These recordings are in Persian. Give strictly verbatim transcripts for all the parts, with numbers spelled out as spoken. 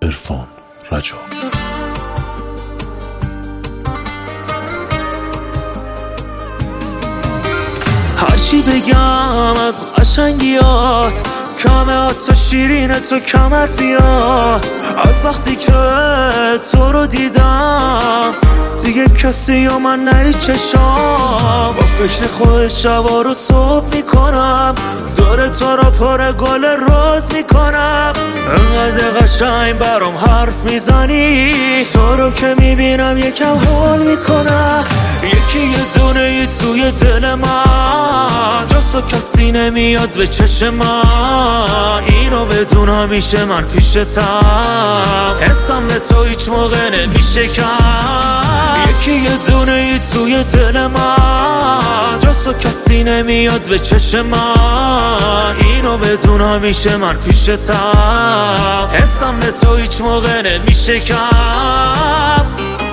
عرفان رجا. هرچی بگم از قشنگیات کمه، حتی شیرین تو کم حرفیات. از وقتی که تو رو دیدم دیگه کسی و من نه چشام. با فکر خود شبا رو صبح میکنم، دور تو را پر گل روز میکنم. انقدر قشنگ برام حرف میزنی، تو رو که میبینم یکم حال میکنم. یکی یه دونه ای توی دل من، جاسو کسی نمیاد به چشم من. اینو بدون همیشه من پیشتم، حسم به تو هیچ موقع نمیشه کم. یکی یه دونه ای توی دل من، جاسو کسی نمیاد به چشم من. اینو بدون همیشه من پیشتم، حسم به تو هیچ موقع نمیشه کم.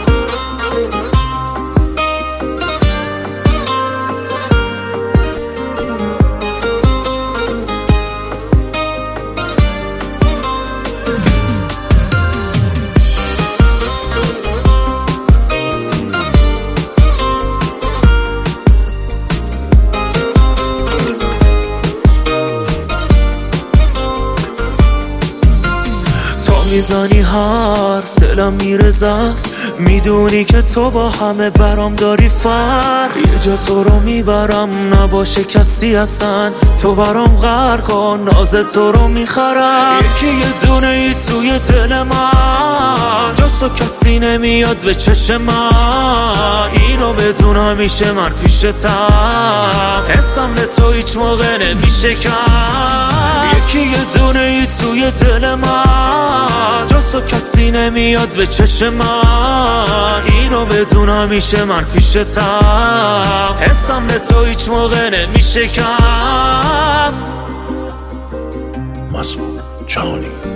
میزنی حرف دلم میره زفت، میدونی که تو با همه برام داری فرق. یه جا تو رو میبرم نباشه کسی اصلا، تو برام غرق کن ناز تو رو میخرم. یکی یه دونه ای توی دل من، جاسو کسی نمیاد به چشم من. اینو بدون همیشه من پیشتم، حسم به تو هیچ موقع نمیشه کم. یکی یه دونه ای توی دل من، جاسو کسی نمیاد به چشم من. اینو بدون همیشه من پیشتم، حسم به تو هیچ موقع نمیشه کم. مسعود جهانی.